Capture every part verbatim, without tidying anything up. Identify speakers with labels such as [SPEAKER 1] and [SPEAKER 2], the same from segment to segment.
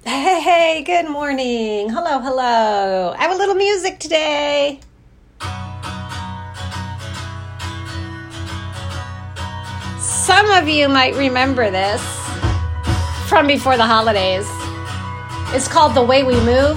[SPEAKER 1] Hey, hey, good morning. Hello, hello. I have a little music today. Some of you might remember this from before the holidays. It's called The Way We Move.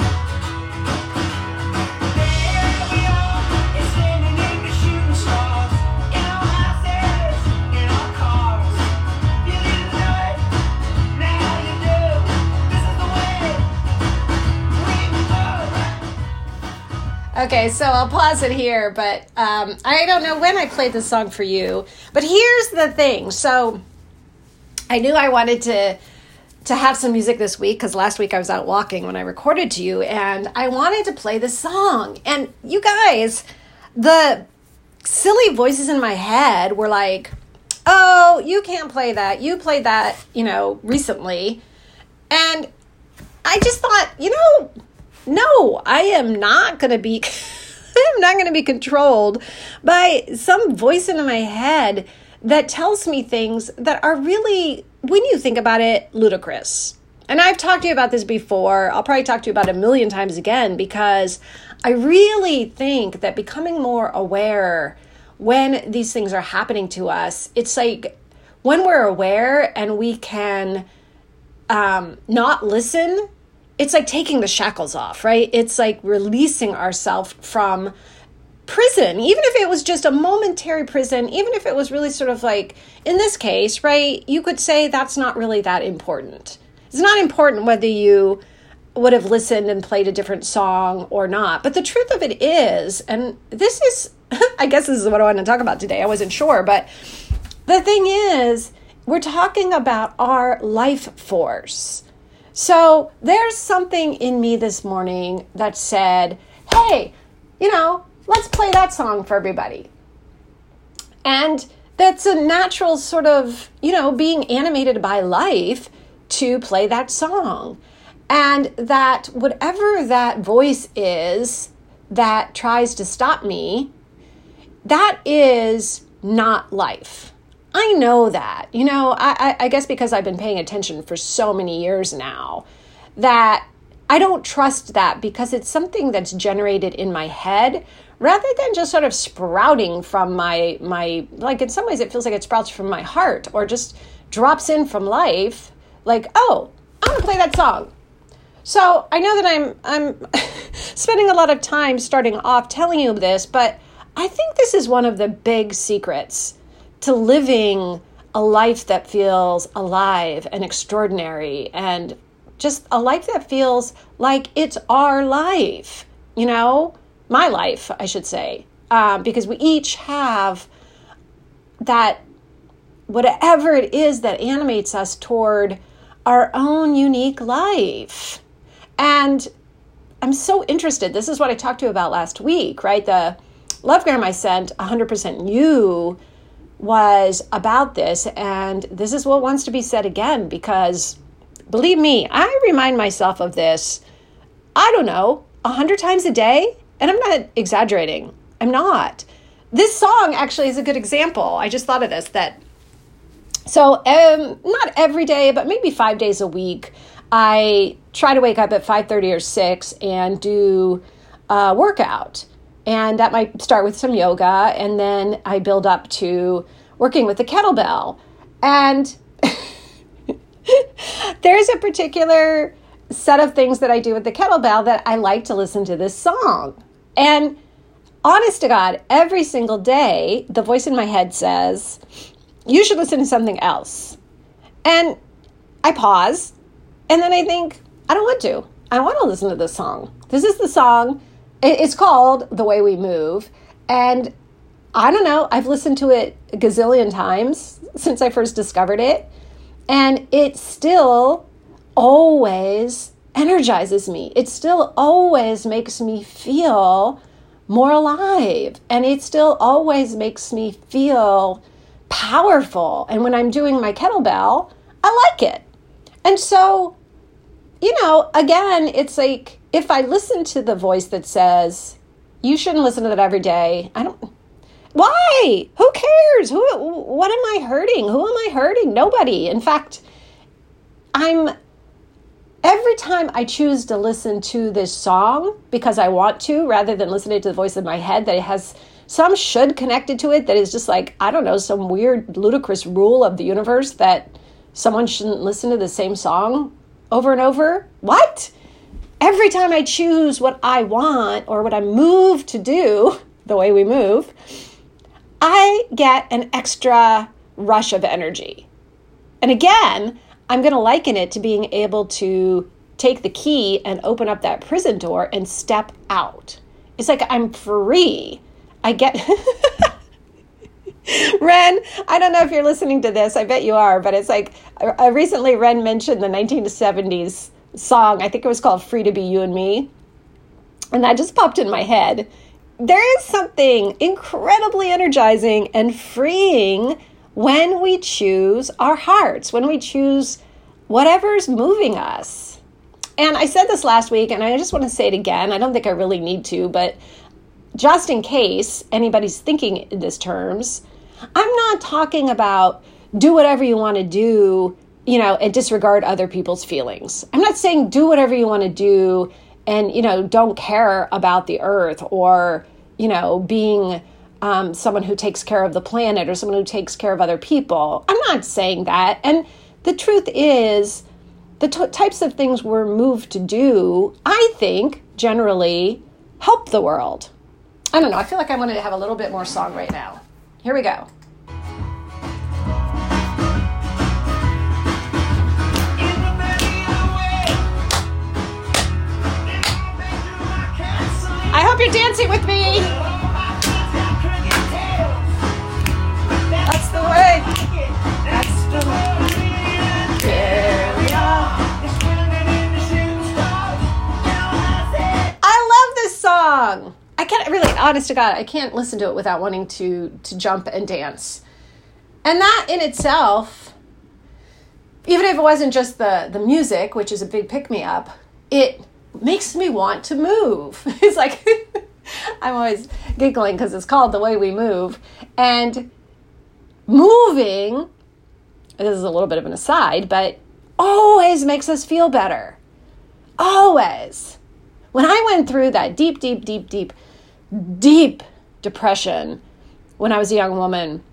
[SPEAKER 1] Okay, so I'll pause it here, but um, I don't know when I played this song for you. But here's the thing. So I knew I wanted to to have some music this week because last week I was out walking when I recorded to you, and I wanted to play this song. And you guys, the silly voices in my head were like, oh, you can't play that. You played that, you know, recently. And I just thought, you know, no, I am not going to be, I'm not going to be controlled by some voice in my head that tells me things that are really, when you think about it, ludicrous. And I've talked to you about this before. I'll probably talk to you about it a million times again, because I really think that becoming more aware when these things are happening to us, it's like when we're aware and we can um, not listen, it's like taking the shackles off, right? It's like releasing ourselves from prison, even if it was just a momentary prison, even if it was really sort of like, in this case, right, you could say that's not really that important. It's not important whether you would have listened and played a different song or not. But the truth of it is, and this is, I guess this is what I want to talk about today. I wasn't sure, but the thing is, we're talking about our life force. So there's something in me this morning that said, hey, you know, let's play that song for everybody. And that's a natural sort of, you know, being animated by life to play that song. And that whatever that voice is that tries to stop me, that is not life. I know that, you know, I, I guess because I've been paying attention for so many years now, that I don't trust that because it's something that's generated in my head rather than just sort of sprouting from my, my like in some ways it feels like it sprouts from my heart or just drops in from life. Like, oh, I'm going to play that song. So I know that I'm, I'm spending a lot of time starting off telling you this, but I think this is one of the big secrets to living a life that feels alive and extraordinary and just a life that feels like it's our life, you know, my life, I should say, um, because we each have that, whatever it is that animates us toward our own unique life. And I'm so interested. This is what I talked to you about last week, right? The lovegram I sent, one hundred percent You, was about this, and this is what wants to be said again, because believe me, I remind myself of this, I don't know, a hundred times a day, and I'm not exaggerating. I'm not. This song actually is a good example. I just thought of this, that, so um, not every day, but maybe five days a week, I try to wake up at five thirty or six and do a workout. And that might start with some yoga, and then I build up to working with the kettlebell. And there's a particular set of things that I do with the kettlebell that I like to listen to this song. And honest to God, every single day, the voice in my head says, you should listen to something else. And I pause, and then I think, I don't want to. I don't want to listen to this song. This is the song. It's called The Way We Move, and I don't know, I've listened to it a gazillion times since I first discovered it, and it still always energizes me. It still always makes me feel more alive, and it still always makes me feel powerful. And when I'm doing my kettlebell, I like it. And so, you know, again, it's like, if I listen to the voice that says, you shouldn't listen to that every day, I don't, why? Who cares? Who, what am I hurting? Who am I hurting? Nobody. In fact, I'm every time I choose to listen to this song because I want to, rather than listening to the voice in my head that it has some should connected to it that is just like, I don't know, some weird ludicrous rule of the universe that someone shouldn't listen to the same song over and over. What? Every time I choose what I want or what I'm moved to do, the way we move, I get an extra rush of energy. And again, I'm going to liken it to being able to take the key and open up that prison door and step out. It's like I'm free. I get... Ren, I don't know if you're listening to this. I bet you are. But it's like, uh, recently Ren mentioned the nineteen seventies song. I think it was called Free to Be You and Me. And that just popped in my head. There is something incredibly energizing and freeing when we choose our hearts, when we choose whatever's moving us. And I said this last week, and I just want to say it again. I don't think I really need to, but just in case anybody's thinking in these terms, I'm not talking about do whatever you want to do, you know, and disregard other people's feelings. I'm not saying do whatever you want to do and, you know, don't care about the earth or, you know, being um, someone who takes care of the planet or someone who takes care of other people. I'm not saying that. And the truth is the t- types of things we're moved to do, I think, generally help the world. I don't know. I feel like I wanted to have a little bit more song right now. Here we go. I hope you're dancing with me. That's the way. That's the way. Here we are. I love this song. I can't really, honest to God, I can't listen to it without wanting to to jump and dance. And that in itself, even if it wasn't just the, the music, which is a big pick-me-up, it makes me want to move. It's like, I'm always giggling because it's called The Way We Move. And moving, this is a little bit of an aside, but always makes us feel better. Always. When I went through that deep, deep, deep, deep, deep depression when I was a young woman,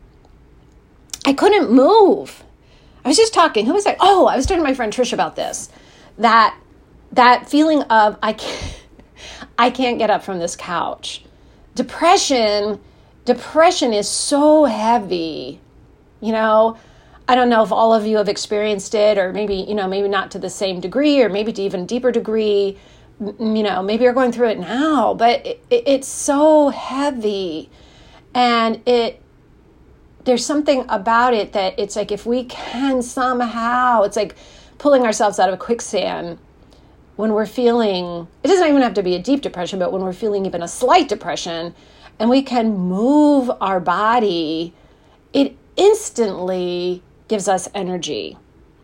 [SPEAKER 1] I couldn't move. I was just talking. Who was I? Oh, I was talking to my friend Trish about this. That that feeling of I can't, I can't get up from this couch. Depression, depression is so heavy. You know, I don't know if all of you have experienced it, or maybe, you know, maybe not to the same degree, or maybe to even deeper degree. You know, maybe you're going through it now, but it, it, it's so heavy. And it, there's something about it that it's like, if we can somehow, it's like pulling ourselves out of a quicksand when we're feeling, it doesn't even have to be a deep depression, but when we're feeling even a slight depression and we can move our body, it instantly gives us energy.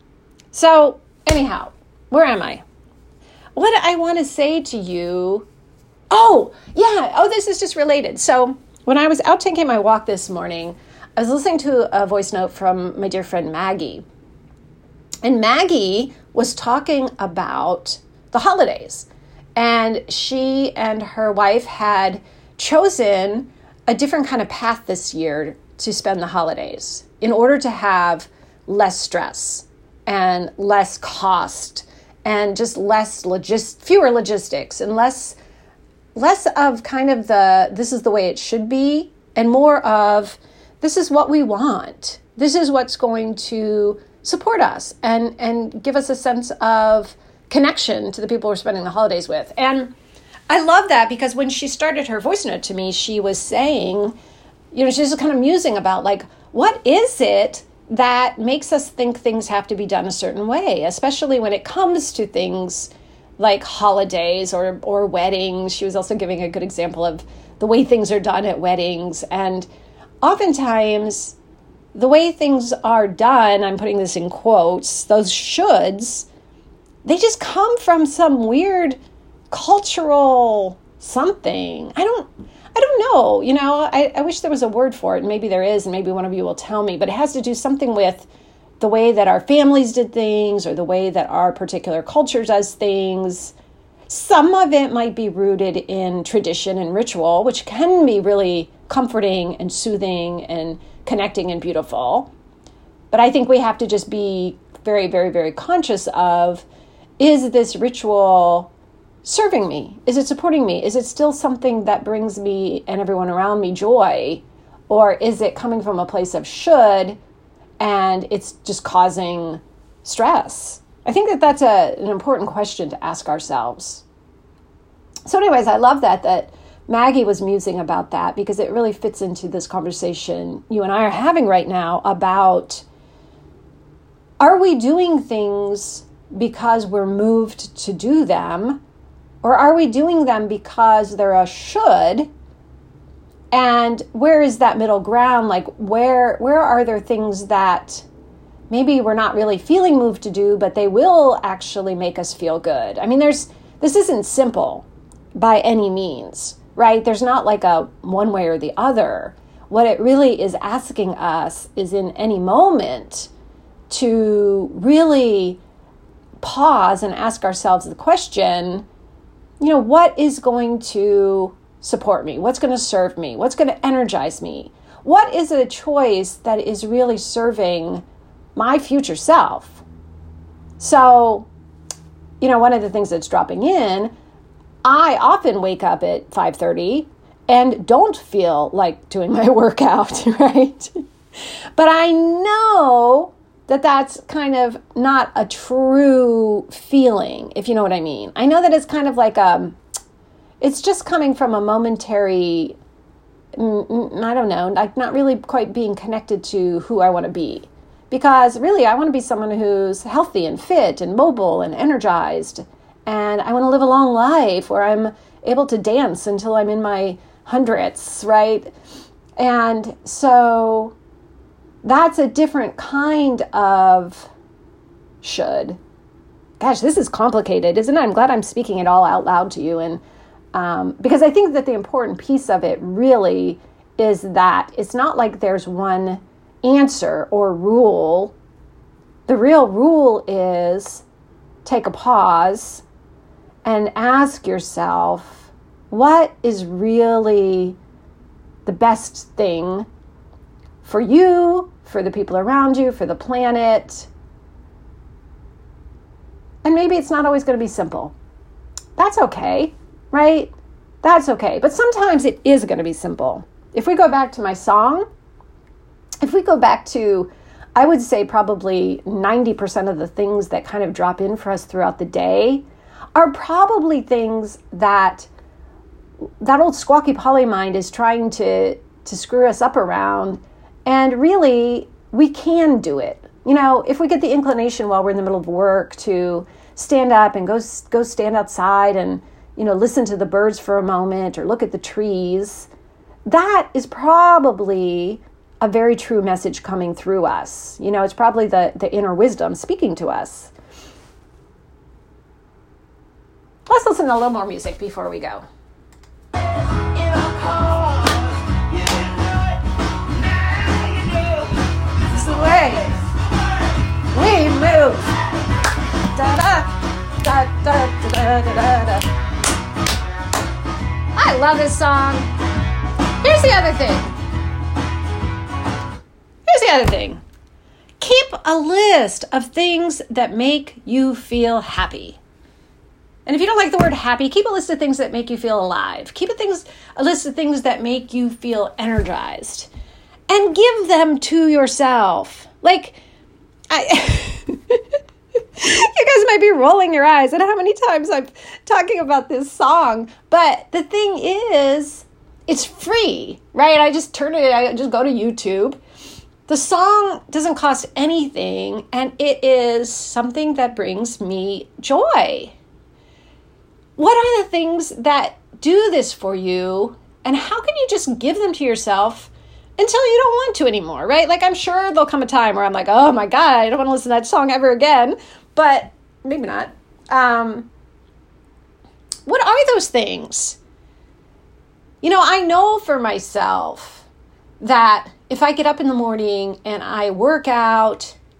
[SPEAKER 1] So anyhow, where am I? What I want to say to you, oh, yeah, oh, this is just related. So when I was out taking my walk this morning, I was listening to a voice note from my dear friend Maggie. And Maggie was talking about the holidays. And she and her wife had chosen a different kind of path this year to spend the holidays in order to have less stress and less cost and just less logis- fewer logistics and less less of kind of the this is the way it should be and more of this is what we want. This is what's going to support us and, and give us a sense of connection to the people we're spending the holidays with. And I love that because when she started her voice note to me, she was saying, you know, she's kind of musing about like, what is it that makes us think things have to be done a certain way, especially when it comes to things like holidays or or weddings. She was also giving a good example of the way things are done at weddings. And oftentimes, the way things are done, I'm putting this in quotes, those shoulds, they just come from some weird cultural something. I don't I don't know, you know, I, I wish there was a word for it. Maybe there is, and maybe one of you will tell me, but it has to do something with the way that our families did things or the way that our particular culture does things. Some of it might be rooted in tradition and ritual, which can be really comforting and soothing and connecting and beautiful. But I think we have to just be very, very, very conscious of, is this ritual serving me? Is it supporting me? Is it still something that brings me and everyone around me joy? Or is it coming from a place of should and it's just causing stress? I think that that's a, an important question to ask ourselves. So anyways, I love that, that Maggie was musing about that because it really fits into this conversation you and I are having right now about, are we doing things because we're moved to do them, or are we doing them because they're a should? And where is that middle ground? Like where where are there things that maybe we're not really feeling moved to do, but they will actually make us feel good? I mean, there's this isn't simple by any means, right? There's not like a one way or the other. What it really is asking us is in any moment to really pause and ask ourselves the question, you know, what is going to support me? What's going to serve me? What's going to energize me? What is a choice that is really serving my future self? So, you know, one of the things that's dropping in, I often wake up at five thirty and don't feel like doing my workout, right? But I know that that's kind of not a true feeling, if you know what I mean. I know that it's kind of like um, it's just coming from a momentary, I don't know, like not really quite being connected to who I want to be. Because really, I want to be someone who's healthy and fit and mobile and energized. And I want to live a long life where I'm able to dance until I'm in my hundreds, right? And so that's a different kind of should. Gosh, this is complicated, isn't it? I'm glad I'm speaking it all out loud to you. And um, because I think that the important piece of it really is that it's not like there's one answer or rule. The real rule is take a pause and ask yourself, what is really the best thing for you, for the people around you, for the planet? And maybe it's not always going to be simple. That's okay, right? That's okay. But sometimes it is going to be simple. If we go back to my song, if we go back to, I would say probably ninety percent of the things that kind of drop in for us throughout the day are probably things that that old squawky Polly mind is trying to, to screw us up around. And really, we can do it. You know, if we get the inclination while we're in the middle of work to stand up and go go stand outside and, you know, listen to the birds for a moment or look at the trees, that is probably a very true message coming through us. You know, it's probably the, the inner wisdom speaking to us. Let's listen to a little more music before we go. This is the way we move. Da da da da da da da. I love this song. Here's the other thing. Here's the other thing. Keep a list of things that make you feel happy. And if you don't like the word happy, keep a list of things that make you feel alive. Keep a, things, a list of things that make you feel energized. And give them to yourself. Like, I... you guys might be rolling your eyes at how many times I'm talking about this song. But the thing is, it's free, right? I just turn it, I just go to YouTube. The song doesn't cost anything, and it is something that brings me joy. What are the things that do this for you, and how can you just give them to yourself until you don't want to anymore, right? Like, I'm sure there'll come a time where I'm like, oh my God, I don't want to listen to that song ever again, but maybe not. Um, what are those things? You know, I know for myself that if I get up in the morning and I work out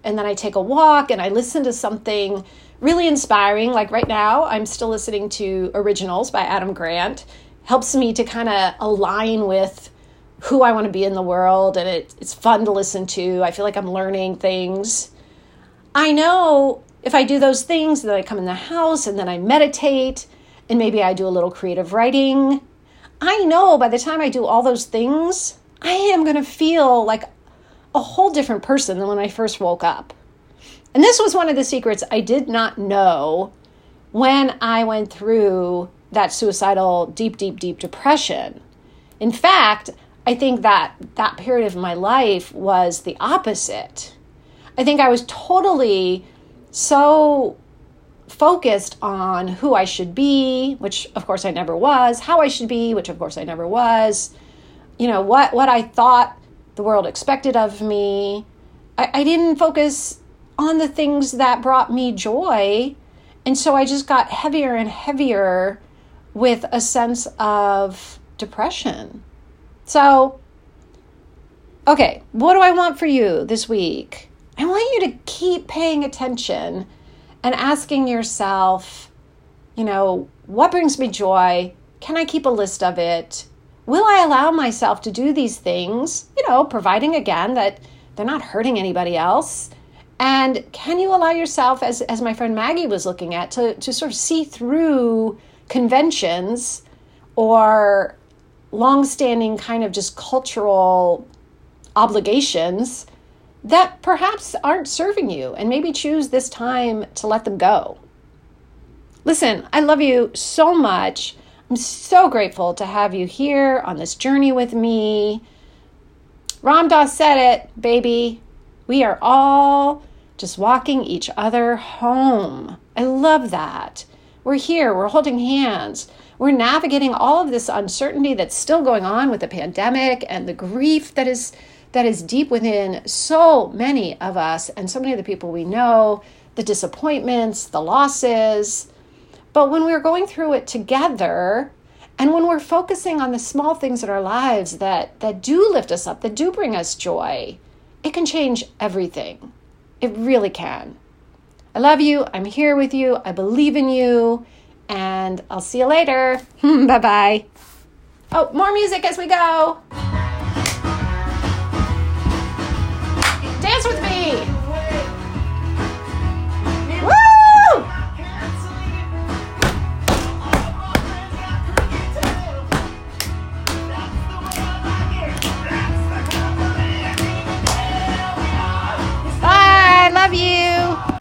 [SPEAKER 1] and then I take a walk and I listen to something really inspiring. Like right now, I'm still listening to Originals by Adam Grant. Helps me to kind of align with who I want to be in the world, and it, it's fun to listen to. I feel like I'm learning things. I know if I do those things, then I come in the house and then I meditate, and maybe I do a little creative writing. I know by the time I do all those things, I am going to feel like a whole different person than when I first woke up. And this was one of the secrets I did not know when I went through that suicidal, deep, deep, deep depression. In fact, I think that that period of my life was the opposite. I think I was totally so focused on who I should be, which of course I never was, how I should be, which of course I never was, you know, what, what I thought the world expected of me. I, I didn't focus on the things that brought me joy. And so I just got heavier and heavier with a sense of depression. So, okay, what do I want for you this week? I want you to keep paying attention and asking yourself, you know, what brings me joy? Can I keep a list of it? Will I allow myself to do these things? You know, providing again that they're not hurting anybody else. And can you allow yourself, as, as my friend Maggie was looking at, to, to sort of see through conventions or long-standing kind of just cultural obligations that perhaps aren't serving you, and maybe choose this time to let them go. Listen, I love you so much. I'm so grateful to have you here on this journey with me. Ram Dass said it, baby. We are all just walking each other home. I love that. We're here. We're holding hands. We're navigating all of this uncertainty that's still going on with the pandemic and the grief that is that is deep within so many of us and so many of the people we know, the disappointments, the losses. But when we're going through it together, and when we're focusing on the small things in our lives that, that do lift us up, that do bring us joy, it can change everything. It really can. I love you. I'm here with you. I believe in you. And I'll see you later. Bye-bye. Oh, more music as we go.